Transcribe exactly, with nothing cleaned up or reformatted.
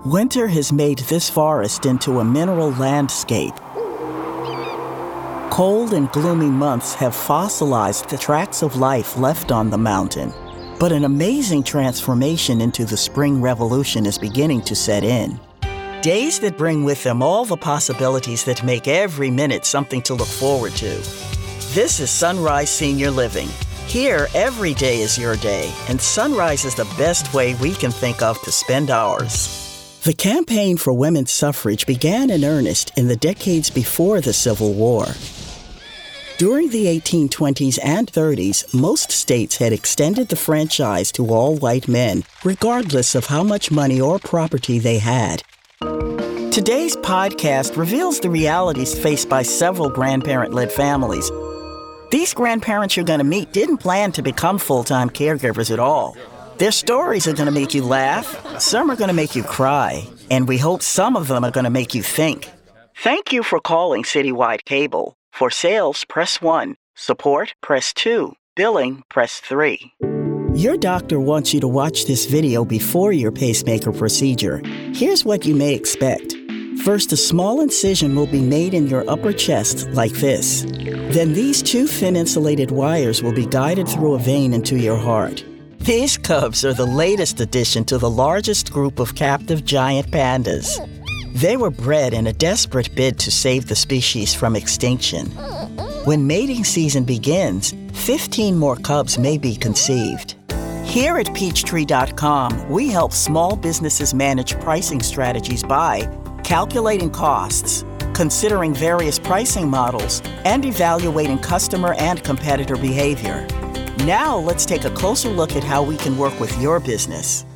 Winter has made this forest into a mineral landscape. Cold and gloomy months have fossilized the tracks of life left on the mountain. But an amazing transformation into the spring revolution is beginning to set in. Days that bring with them all the possibilities that make every minute something to look forward to. This is Sunrise Senior Living. Here, every day is your day, and sunrise is the best way we can think of to spend ours. The campaign for women's suffrage began in earnest in the decades before the Civil War. During the eighteen twenties and thirties, most states had extended the franchise to all white men, regardless of how much money or property they had. Today's podcast reveals the realities faced by several grandparent-led families. These grandparents you're going to meet didn't plan to become full-time caregivers at all. Their stories are going to make you laugh, some are going to make you cry, and we hope some of them are going to make you think. Thank you for calling Citywide Cable. For sales, press one. Support, press two. Billing, press three. Your doctor wants you to watch this video before your pacemaker procedure. Here's what you may expect. First, a small incision will be made in your upper chest like this. Then these two thin insulated wires will be guided through a vein into your heart. These cubs are the latest addition to the largest group of captive giant pandas. They were bred in a desperate bid to save the species from extinction. When mating season begins, fifteen more cubs may be conceived. Here at Peachtree dot com, we help small businesses manage pricing strategies by calculating costs, considering various pricing models, and evaluating customer and competitor behavior. Now let's take a closer look at how we can work with your business.